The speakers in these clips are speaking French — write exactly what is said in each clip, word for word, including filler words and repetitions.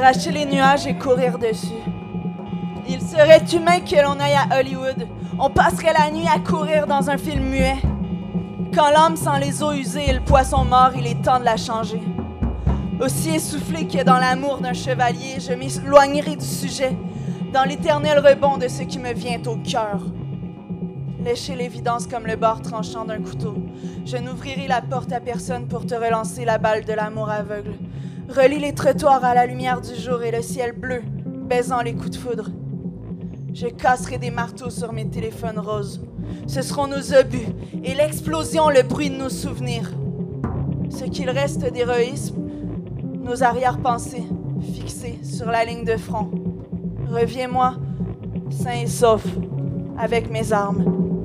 arracher les nuages et courir dessus. Il serait humain que l'on aille à Hollywood. On passerait la nuit à courir dans un film muet. Quand l'âme sent les eaux usées et le poisson mort, il est temps de la changer. Aussi essoufflé que dans l'amour d'un chevalier, je m'éloignerai du sujet, dans l'éternel rebond de ce qui me vient au cœur. Lécher l'évidence comme le bord tranchant d'un couteau. Je n'ouvrirai la porte à personne pour te relancer la balle de l'amour aveugle. Relie les trottoirs à la lumière du jour et le ciel bleu, baisant les coups de foudre. Je casserai des marteaux sur mes téléphones roses. Ce seront nos obus et l'explosion, le bruit de nos souvenirs. Ce qu'il reste d'héroïsme, nos arrière-pensées fixées sur la ligne de front. Reviens-moi, sain et sauf, avec mes armes.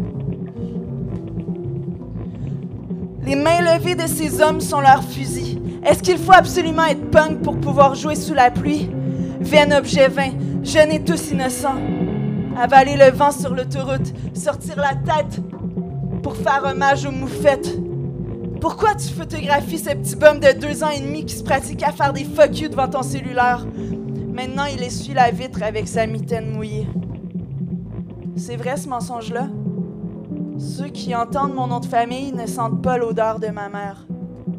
Les mains levées de ces hommes sont leurs fusils. Est-ce qu'il faut absolument être punk pour pouvoir jouer sous la pluie? Vain objet vain, jeunes et tous innocents. Avaler le vent sur l'autoroute, sortir la tête pour faire hommage aux moufettes. Pourquoi tu photographies ce petit bum de deux ans et demi qui se pratique à faire des fuck you devant ton cellulaire? Maintenant, il essuie la vitre avec sa mitaine mouillée. C'est vrai ce mensonge-là? Ceux qui entendent mon nom de famille ne sentent pas l'odeur de ma mère.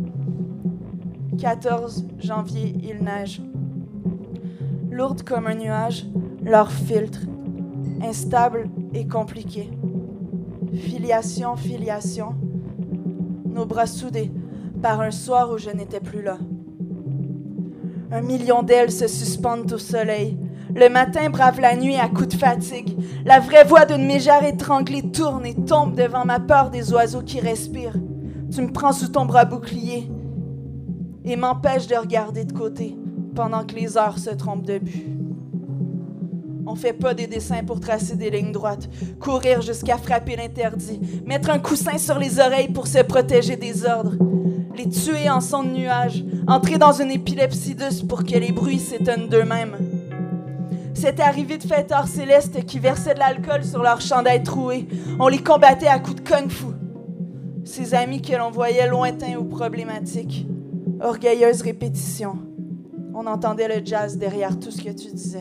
quatorze janvier, il neige. Lourde comme un nuage, leur filtre. Instable et compliqué. Filiation, filiation. Nos bras soudés par un soir où je n'étais plus là. Un million d'ailes se suspendent au soleil. Le matin brave la nuit à coups de fatigue. La vraie voix d'une mégère étranglée tourne et tombe devant ma peur des oiseaux qui respirent. Tu me prends sous ton bras bouclier et m'empêches de regarder de côté pendant que les heures se trompent de but. On fait pas des dessins pour tracer des lignes droites, courir jusqu'à frapper l'interdit, mettre un coussin sur les oreilles pour se protéger des ordres, les tuer en son de nuages, entrer dans une épilepsie douce pour que les bruits s'éteignent d'eux-mêmes. Cette arrivée de fêteurs célestes qui versaient de l'alcool sur leurs chandails troués, on les combattait à coups de kung-fu. Ces amis que l'on voyait lointains ou problématiques, orgueilleuse répétition. On entendait le jazz derrière tout ce que tu disais.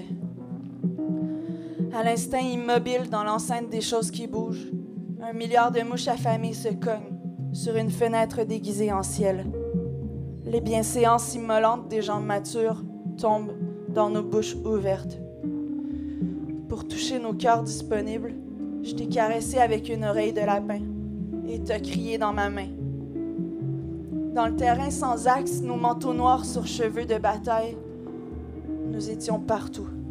À l'instinct immobile dans l'enceinte des choses qui bougent, un milliard de mouches affamées se cognent sur une fenêtre déguisée en ciel. Les bienséances immolantes des jambes matures tombent dans nos bouches ouvertes. Pour toucher nos cœurs disponibles, je t'ai caressé avec une oreille de lapin et t'as crié dans ma main. Dans le terrain sans axe, nos manteaux noirs sur cheveux de bataille, nous étions partout.